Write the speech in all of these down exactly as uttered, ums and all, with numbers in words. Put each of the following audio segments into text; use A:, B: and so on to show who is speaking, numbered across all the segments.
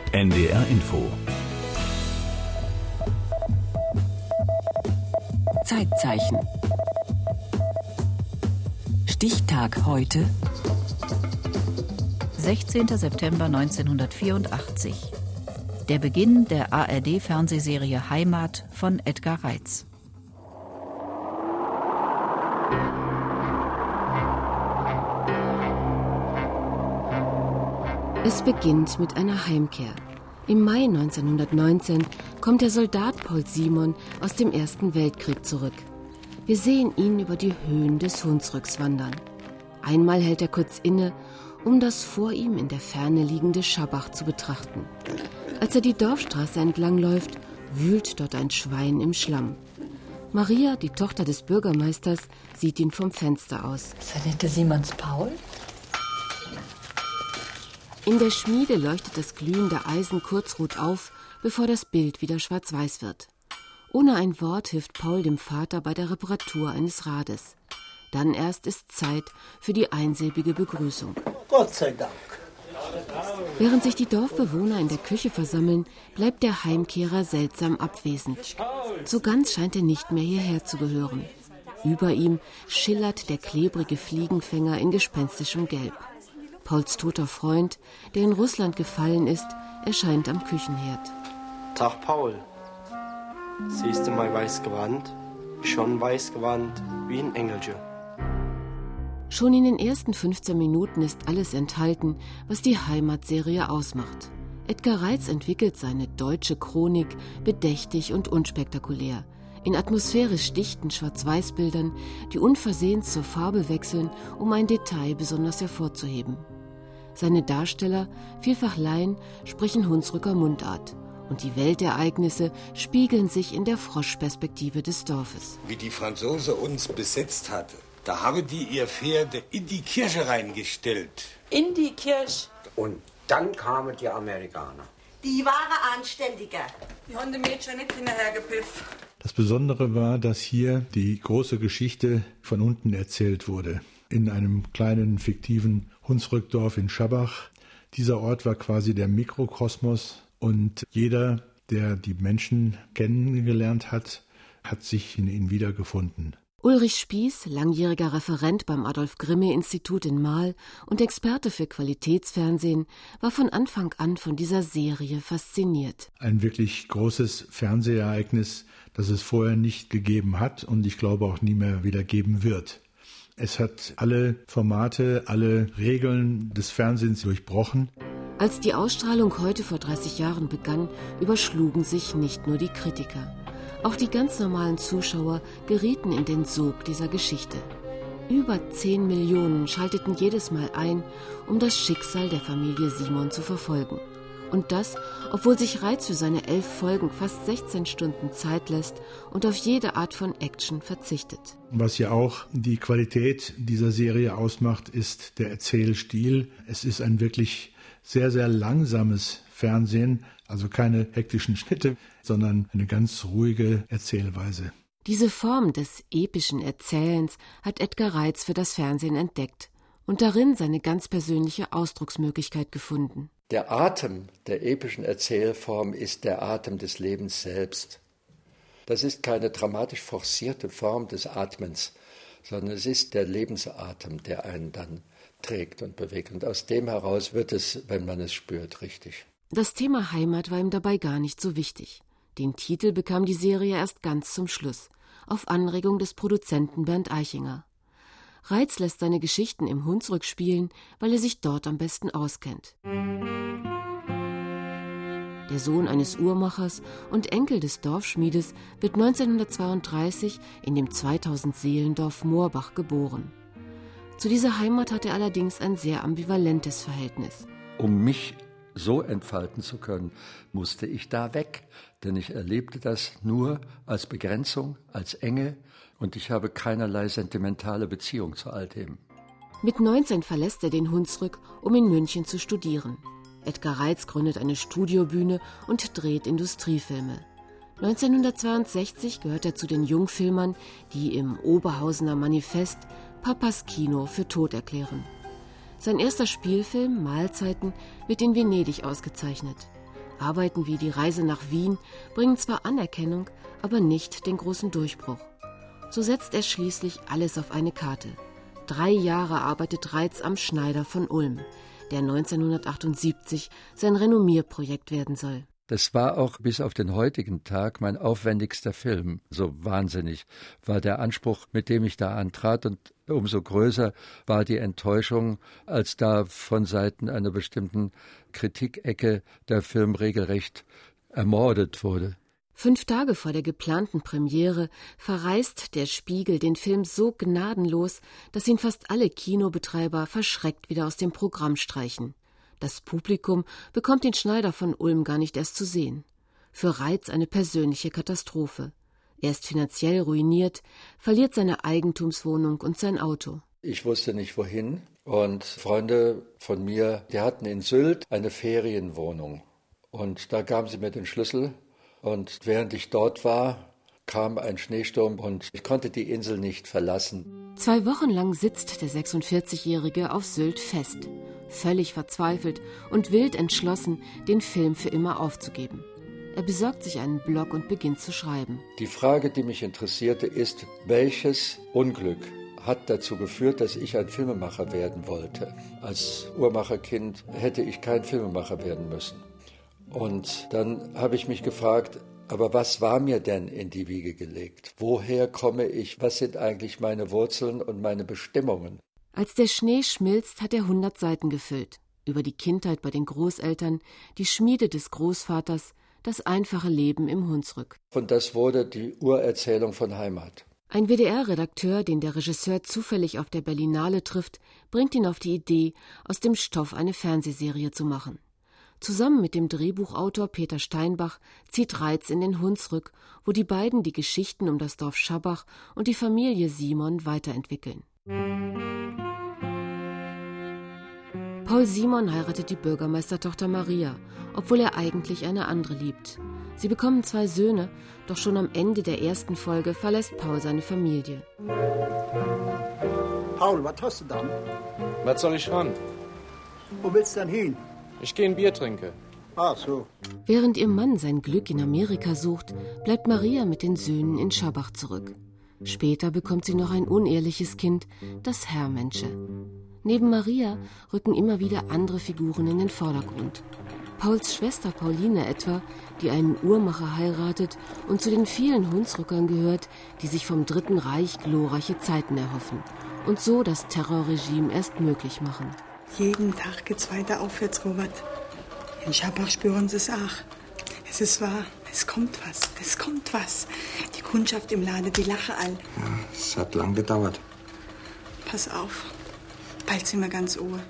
A: N D R Info.
B: Zeitzeichen. Stichtag heute.
C: sechzehnter September neunzehnhundertvierundachtzig. Der Beginn der A R D-Fernsehserie Heimat von Edgar Reitz.
D: Es beginnt mit einer Heimkehr. Im Mai neunzehnhundertneunzehn kommt der Soldat Paul Simon aus dem Ersten Weltkrieg zurück. Wir sehen ihn über die Höhen des Hunsrücks wandern. Einmal hält er kurz inne, um das vor ihm in der Ferne liegende Schabach zu betrachten. Als er die Dorfstraße entlangläuft, wühlt dort ein Schwein im Schlamm. Maria, die Tochter des Bürgermeisters, sieht ihn vom Fenster aus.
E: Ist das nicht der Simons Paul?
D: In der Schmiede leuchtet das glühende Eisen kurzrot auf, bevor das Bild wieder schwarz-weiß wird. Ohne ein Wort hilft Paul dem Vater bei der Reparatur eines Rades. Dann erst ist Zeit für die einsilbige Begrüßung.
F: Gott sei Dank.
D: Während sich die Dorfbewohner in der Küche versammeln, bleibt der Heimkehrer seltsam abwesend. So ganz scheint er nicht mehr hierher zu gehören. Über ihm schillert der klebrige Fliegenfänger in gespenstischem Gelb. Pauls toter Freund, der in Russland gefallen ist, erscheint am Küchenherd.
G: Tag, Paul. Siehst du mein weiß Gewand? Schon weiß Gewand wie ein Engelchen.
D: Schon in den ersten fünfzehn Minuten ist alles enthalten, was die Heimatserie ausmacht. Edgar Reitz entwickelt seine deutsche Chronik bedächtig und unspektakulär, in atmosphärisch dichten Schwarz-Weiß-Bildern, die unversehens zur Farbe wechseln, um ein Detail besonders hervorzuheben. Seine Darsteller, vielfach Laien, sprechen Hunsrücker Mundart. Und die Weltereignisse spiegeln sich in der Froschperspektive des Dorfes.
H: Wie die Franzose uns besetzt hatte, da haben die ihr Pferde in die Kirche reingestellt.
E: In die Kirche?
I: Und dann kamen die Amerikaner.
J: Die waren anständiger.
E: Die haben die Mädchen nicht hinterhergepfiffen.
K: Das Besondere war, dass hier die große Geschichte von unten erzählt wurde. In einem kleinen, fiktiven Hunsrückdorf in Schabach. Dieser Ort war quasi der Mikrokosmos und jeder, der die Menschen kennengelernt hat, hat sich in ihnen wiedergefunden.
D: Ulrich Spieß, langjähriger Referent beim Adolf-Grimme-Institut in Marl und Experte für Qualitätsfernsehen, war von Anfang an von dieser Serie fasziniert.
K: Ein wirklich großes Fernsehereignis, das es vorher nicht gegeben hat und ich glaube auch nie mehr wieder geben wird. Es hat alle Formate, alle Regeln des Fernsehens durchbrochen.
D: Als die Ausstrahlung heute vor dreißig Jahren begann, überschlugen sich nicht nur die Kritiker. Auch die ganz normalen Zuschauer gerieten in den Sog dieser Geschichte. Über zehn Millionen schalteten jedes Mal ein, um das Schicksal der Familie Simon zu verfolgen. Und das, obwohl sich Reitz für seine elf Folgen fast sechzehn Stunden Zeit lässt und auf jede Art von Action verzichtet.
K: Was ja auch die Qualität dieser Serie ausmacht, ist der Erzählstil. Es ist ein wirklich sehr, sehr langsames Fernsehen, also keine hektischen Schnitte, sondern eine ganz ruhige Erzählweise.
D: Diese Form des epischen Erzählens hat Edgar Reitz für das Fernsehen entdeckt und darin seine ganz persönliche Ausdrucksmöglichkeit gefunden.
L: Der Atem der epischen Erzählform ist der Atem des Lebens selbst. Das ist keine dramatisch forcierte Form des Atmens, sondern es ist der Lebensatem, der einen dann trägt und bewegt. Und aus dem heraus wird es, wenn man es spürt, richtig.
D: Das Thema Heimat war ihm dabei gar nicht so wichtig. Den Titel bekam die Serie erst ganz zum Schluss, auf Anregung des Produzenten Bernd Eichinger. Reitz lässt seine Geschichten im Hunsrück spielen, weil er sich dort am besten auskennt. Der Sohn eines Uhrmachers und Enkel des Dorfschmiedes wird neunzehnhundertzweiunddreißig in dem zweitausend Seelendorf Moorbach geboren. Zu dieser Heimat hat er allerdings ein sehr ambivalentes Verhältnis.
L: Um mich so entfalten zu können, musste ich da weg, denn ich erlebte das nur als Begrenzung, als Enge und ich habe keinerlei sentimentale Beziehung zu all dem.
D: Mit neunzehn verlässt er den Hunsrück, um in München zu studieren. Edgar Reitz gründet eine Studiobühne und dreht Industriefilme. neunzehnhundertzweiundsechzig gehört er zu den Jungfilmern, die im Oberhausener Manifest Papas Kino für tot erklären. Sein erster Spielfilm, Mahlzeiten, wird in Venedig ausgezeichnet. Arbeiten wie Die Reise nach Wien bringen zwar Anerkennung, aber nicht den großen Durchbruch. So setzt er schließlich alles auf eine Karte. Drei Jahre arbeitet Reitz am Schneider von Ulm, der neunzehnhundertachtundsiebzig sein Renommierprojekt werden soll.
L: Das war auch bis auf den heutigen Tag mein aufwendigster Film. So wahnsinnig war der Anspruch, mit dem ich da antrat, und umso größer war die Enttäuschung, als da von Seiten einer bestimmten Kritikecke der Film regelrecht ermordet wurde.
D: Fünf Tage vor der geplanten Premiere verreißt der Spiegel den Film so gnadenlos, dass ihn fast alle Kinobetreiber verschreckt wieder aus dem Programm streichen. Das Publikum bekommt den Schneider von Ulm gar nicht erst zu sehen. Für Reitz eine persönliche Katastrophe. Er ist finanziell ruiniert, verliert seine Eigentumswohnung und sein Auto.
L: Ich wusste nicht wohin, und Freunde von mir, die hatten in Sylt eine Ferienwohnung. Und da gaben sie mir den Schlüssel. Und während ich dort war, kam ein Schneesturm und ich konnte die Insel nicht verlassen.
D: Zwei Wochen lang sitzt der sechsundvierzigjährige auf Sylt fest, völlig verzweifelt und wild entschlossen, den Film für immer aufzugeben. Er besorgt sich einen Block und beginnt zu schreiben.
L: Die Frage, die mich interessierte, ist, welches Unglück hat dazu geführt, dass ich ein Filmemacher werden wollte? Als Uhrmacherkind hätte ich kein Filmemacher werden müssen. Und dann habe ich mich gefragt, aber was war mir denn in die Wiege gelegt? Woher komme ich? Was sind eigentlich meine Wurzeln und meine Bestimmungen?
D: Als der Schnee schmilzt, hat er hundert Seiten gefüllt. Über die Kindheit bei den Großeltern, die Schmiede des Großvaters, das einfache Leben im Hunsrück.
L: Und das wurde die Urerzählung von Heimat.
D: Ein W D R-Redakteur, den der Regisseur zufällig auf der Berlinale trifft, bringt ihn auf die Idee, aus dem Stoff eine Fernsehserie zu machen. Zusammen mit dem Drehbuchautor Peter Steinbach zieht Reitz in den Hunsrück, wo die beiden die Geschichten um das Dorf Schabach und die Familie Simon weiterentwickeln. Paul Simon heiratet die Bürgermeistertochter Maria, obwohl er eigentlich eine andere liebt. Sie bekommen zwei Söhne, doch schon am Ende der ersten Folge verlässt Paul seine Familie.
A: Paul, was hast du dann?
F: Was soll ich ran?
A: Wo willst du denn hin?
F: Ich gehe ein Bier trinken.
A: Ach so.
D: Während ihr Mann sein Glück in Amerika sucht, bleibt Maria mit den Söhnen in Schabach zurück. Später bekommt sie noch ein unehrliches Kind, das Herrmensche. Neben Maria rücken immer wieder andere Figuren in den Vordergrund. Pauls Schwester Pauline etwa, die einen Uhrmacher heiratet und zu den vielen Hunsrückern gehört, die sich vom Dritten Reich glorreiche Zeiten erhoffen und so das Terrorregime erst möglich machen.
M: Jeden Tag geht's weiter aufwärts, Robert. In Schabach spüren sie es auch. Es ist wahr, es kommt was, es kommt was. Die Kundschaft im Laden, die lache all.
I: Ja, es hat lang gedauert.
M: Pass auf, bald sind wir ganz Ohr.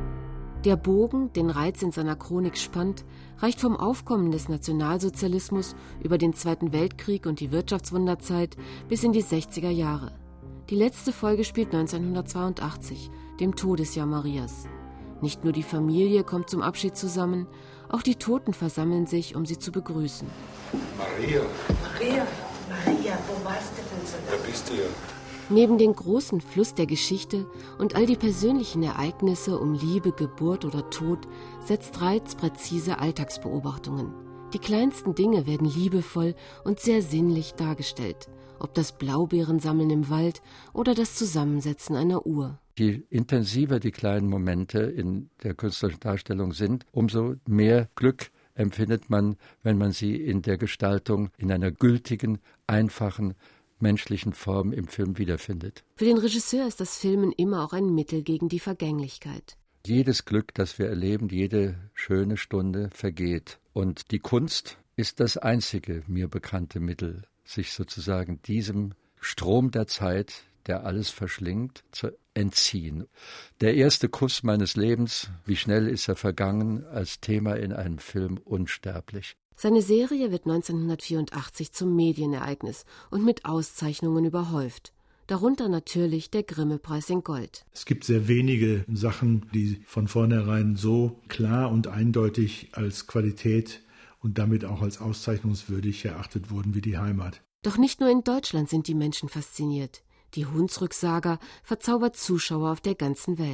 D: Der Bogen, den Reitz in seiner Chronik spannt, reicht vom Aufkommen des Nationalsozialismus über den Zweiten Weltkrieg und die Wirtschaftswunderzeit bis in die sechziger Jahre. Die letzte Folge spielt neunzehnhundertzweiundachtzig, dem Todesjahr Marias. Nicht nur die Familie kommt zum Abschied zusammen, auch die Toten versammeln sich, um sie zu begrüßen.
H: Maria.
J: Maria, Maria, wo warst du denn so?
H: Da bist du ja.
D: Neben den großen Fluss der Geschichte und all die persönlichen Ereignisse um Liebe, Geburt oder Tod setzt Reitz präzise Alltagsbeobachtungen. Die kleinsten Dinge werden liebevoll und sehr sinnlich dargestellt, ob das Blaubeerensammeln im Wald oder das Zusammensetzen einer Uhr.
L: Je intensiver die kleinen Momente in der künstlerischen Darstellung sind, umso mehr Glück empfindet man, wenn man sie in der Gestaltung, in einer gültigen, einfachen, menschlichen Form im Film wiederfindet.
D: Für den Regisseur ist das Filmen immer auch ein Mittel gegen die Vergänglichkeit.
L: Jedes Glück, das wir erleben, jede schöne Stunde vergeht. Und die Kunst ist das einzige mir bekannte Mittel, sich sozusagen diesem Strom der Zeit, der alles verschlingt, zu entziehen. Der erste Kuss meines Lebens, wie schnell ist er vergangen, als Thema in einem Film unsterblich.
D: Seine Serie wird neunzehnhundertvierundachtzig zum Medienereignis und mit Auszeichnungen überhäuft. Darunter natürlich der Grimme-Preis in Gold.
K: Es gibt sehr wenige Sachen, die von vornherein so klar und eindeutig als Qualität und damit auch als auszeichnungswürdig erachtet wurden wie die Heimat.
D: Doch nicht nur in Deutschland sind die Menschen fasziniert. Die Hunsrück-Saga verzaubert Zuschauer auf der ganzen Welt.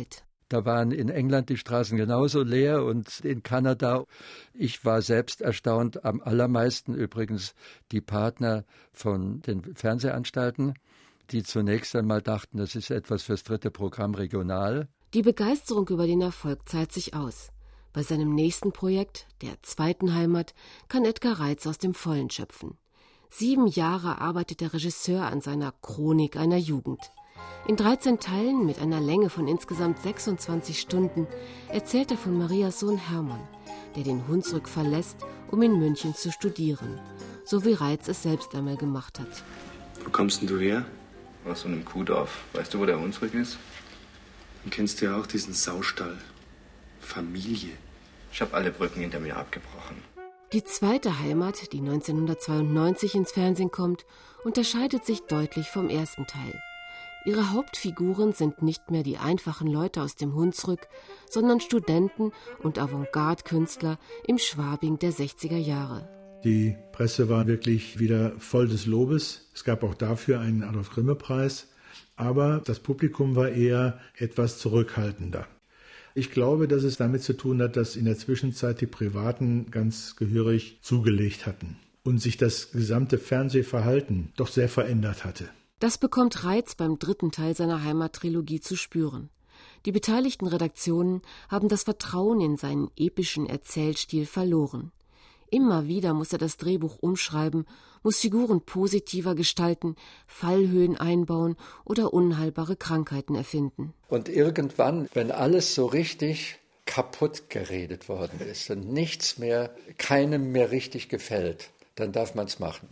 L: Da waren in England die Straßen genauso leer und in Kanada. Ich war selbst erstaunt, am allermeisten übrigens die Partner von den Fernsehanstalten, die zunächst einmal dachten, das ist etwas fürs dritte Programm regional.
D: Die Begeisterung über den Erfolg zahlt sich aus. Bei seinem nächsten Projekt, der zweiten Heimat, kann Edgar Reitz aus dem Vollen schöpfen. Sieben Jahre arbeitet der Regisseur an seiner Chronik einer Jugend. In dreizehn Teilen mit einer Länge von insgesamt sechsundzwanzig Stunden erzählt er von Marias Sohn Hermann, der den Hunsrück verlässt, um in München zu studieren, so wie Reitz es selbst einmal gemacht hat.
N: Wo kommst denn du her? Aus so einem Kuhdorf. Weißt du, wo der Hunsrück ist?
O: Dann kennst du ja auch diesen Saustall. Familie.
N: Ich habe alle Brücken hinter mir abgebrochen.
D: Die zweite Heimat, die neunzehnhundertzweiundneunzig ins Fernsehen kommt, unterscheidet sich deutlich vom ersten Teil. Ihre Hauptfiguren sind nicht mehr die einfachen Leute aus dem Hunsrück, sondern Studenten und Avantgarde-Künstler im Schwabing der sechziger Jahre.
K: Die Presse war wirklich wieder voll des Lobes. Es gab auch dafür einen Adolf-Grimme-Preis. Aber das Publikum war eher etwas zurückhaltender. Ich glaube, dass es damit zu tun hat, dass in der Zwischenzeit die Privaten ganz gehörig zugelegt hatten und sich das gesamte Fernsehverhalten doch sehr verändert hatte.
D: Das bekommt Reitz beim dritten Teil seiner Heimattrilogie zu spüren. Die beteiligten Redaktionen haben das Vertrauen in seinen epischen Erzählstil verloren. Immer wieder muss er das Drehbuch umschreiben, muss Figuren positiver gestalten, Fallhöhen einbauen oder unheilbare Krankheiten erfinden.
L: Und irgendwann, wenn alles so richtig kaputt geredet worden ist und nichts mehr, keinem mehr richtig gefällt, dann darf man es machen.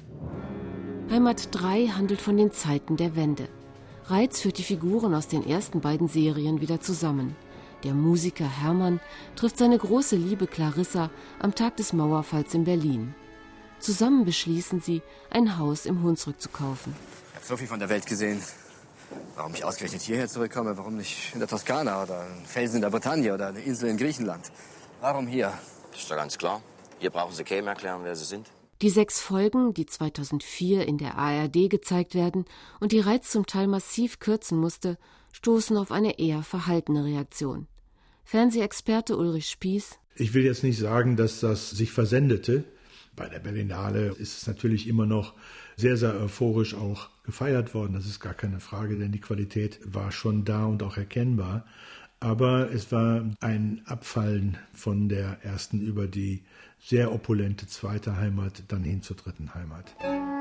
D: Heimat drei handelt von den Zeiten der Wende. Reitz führt die Figuren aus den ersten beiden Serien wieder zusammen. Der Musiker Hermann trifft seine große Liebe Clarissa am Tag des Mauerfalls in Berlin. Zusammen beschließen sie, ein Haus im Hunsrück zu kaufen.
P: Ich habe so viel von der Welt gesehen. Warum ich ausgerechnet hierher zurückkomme, warum nicht in der Toskana oder ein Felsen in der Bretagne oder eine Insel in Griechenland? Warum hier?
Q: Das ist doch ganz klar. Hier brauchen Sie keinem erklären, wer Sie sind.
D: Die sechs Folgen, die zweitausendvier in der A R D gezeigt werden und die Reitz zum Teil massiv kürzen musste, stoßen auf eine eher verhaltene Reaktion. Fernsehexperte Ulrich Spieß:
K: Ich will jetzt nicht sagen, dass das sich versendete. Bei der Berlinale ist es natürlich immer noch sehr, sehr euphorisch auch gefeiert worden. Das ist gar keine Frage, denn die Qualität war schon da und auch erkennbar. Aber es war ein Abfallen von der ersten über die sehr opulente zweite Heimat dann hin zur dritten Heimat.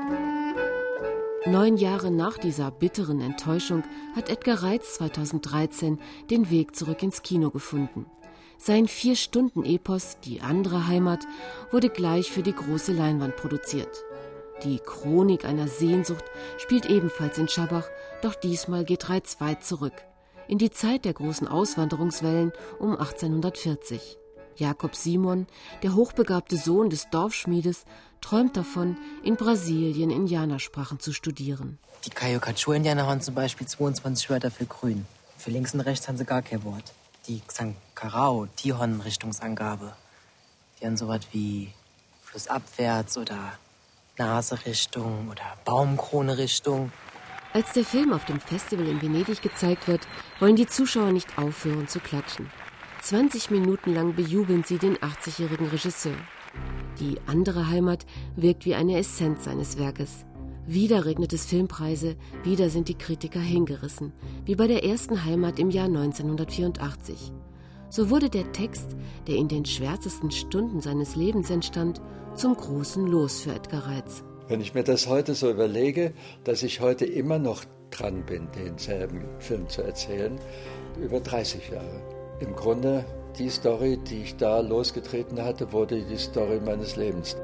D: Neun Jahre nach dieser bitteren Enttäuschung hat Edgar Reitz zweitausenddreizehn den Weg zurück ins Kino gefunden. Sein Vier-Stunden-Epos »Die andere Heimat« wurde gleich für die große Leinwand produziert. Die Chronik einer Sehnsucht spielt ebenfalls in Schabach, doch diesmal geht Reitz weit zurück. In die Zeit der großen Auswanderungswellen um achtzehnhundertvierzig. Jakob Simon, der hochbegabte Sohn des Dorfschmiedes, träumt davon, in Brasilien Indianersprachen zu studieren.
R: Die Kayo-Kachu-Indianer haben zum Beispiel zweiundzwanzig Wörter für grün. Für links und rechts haben sie gar kein Wort. Die Xankarao, die haben Richtungsangabe. Die haben sowas wie flussabwärts oder Naserichtung oder Baumkrone-Richtung.
D: Als der Film auf dem Festival in Venedig gezeigt wird, wollen die Zuschauer nicht aufhören zu klatschen. zwanzig Minuten lang bejubeln sie den achtzigjährigen Regisseur. Die andere Heimat wirkt wie eine Essenz seines Werkes. Wieder regnet es Filmpreise, wieder sind die Kritiker hingerissen, wie bei der ersten Heimat im Jahr neunzehnhundertvierundachtzig. So wurde der Text, der in den schwärzesten Stunden seines Lebens entstand, zum großen Los für Edgar Reitz.
L: Wenn ich mir das heute so überlege, dass ich heute immer noch dran bin, denselben Film zu erzählen, über dreißig Jahre. Im Grunde, die Story, die ich da losgetreten hatte, wurde die Story meines Lebens.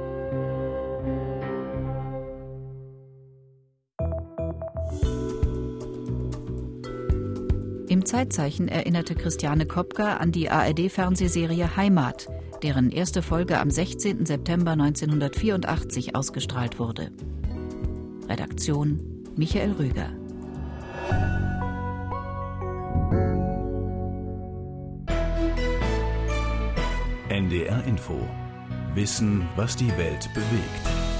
C: Im Zeitzeichen erinnerte Christiane Kopka an die A R D-Fernsehserie Heimat, deren erste Folge am sechzehnten September neunzehnhundertvierundachtzig ausgestrahlt wurde. Redaktion Michael Rüger.
S: N D R Info. Wissen, was die Welt bewegt.